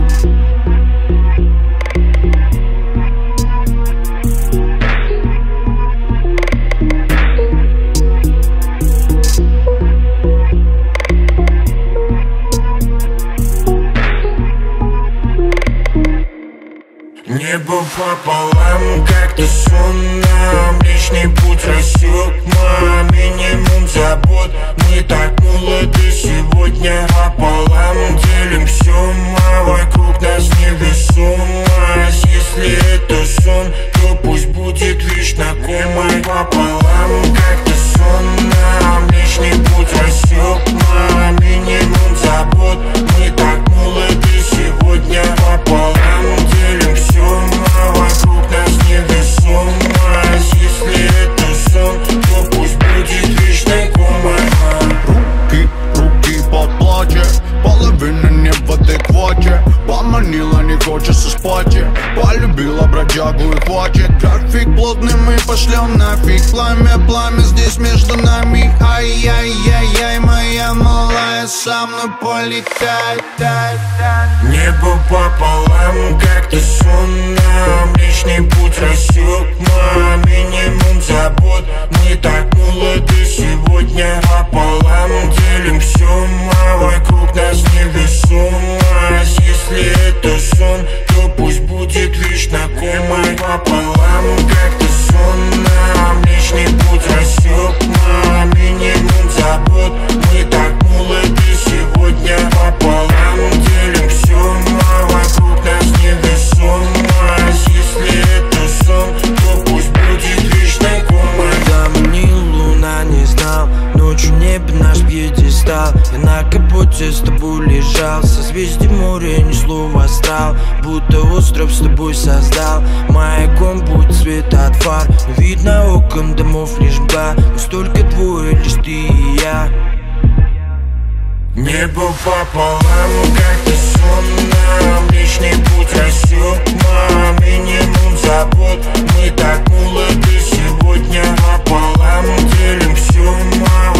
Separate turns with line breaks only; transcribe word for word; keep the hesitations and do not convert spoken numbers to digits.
Небо пополам, как-то сонно. Млечный путь рассек мой минимум забот. Мы так молоды сегодня пополам. Делим все, а вокруг нас невесомость. Если это сон, то пусть будет лишь знакомый. Пополам, как-то сонно. Млечный путь рассек мой минимум забот. Мы так молоды сегодня пополам. Делим все, а вокруг нас невесомость. Если это сон, то пусть будет лишь знакомый.
Руки, руки под платье, половина не в адеквате. Поманила, не хочется спать. Полюбила бродягу и хватит. График плотный, мы пошлем нафиг. Пламя, пламя здесь между нами. Ай-яй-яй-яй, моя малая, со мной полетай.
Небо пополам, как-то сонно. Млечный путь рассек мой минимум забот. Мы так молоды сегодня пополам. Делим все, а вокруг нас невесомость. Если это сон, то пусть будет лишь знакомый. Пополам, как-то сонно. Млечный путь рассек мой минимум забот. Мы так молоды сегодня пополам. Делим все, а вокруг нас невесомость. Если это сон, то пусть будет лишь знакомый.
Там ни луна не знал, ночью небо наш пьедестал. Я на капоте с тобой лежал, созвездие моря несло в астрал. Будто остров с тобой создал, маяком путь света от фар. Видно окон домов лишь мгла, но столько двое, лишь ты и я.
Небо пополам, как-то сонно. Млечный путь рассек мой минимум забот. Мы так молоды сегодня пополам. Делим все, а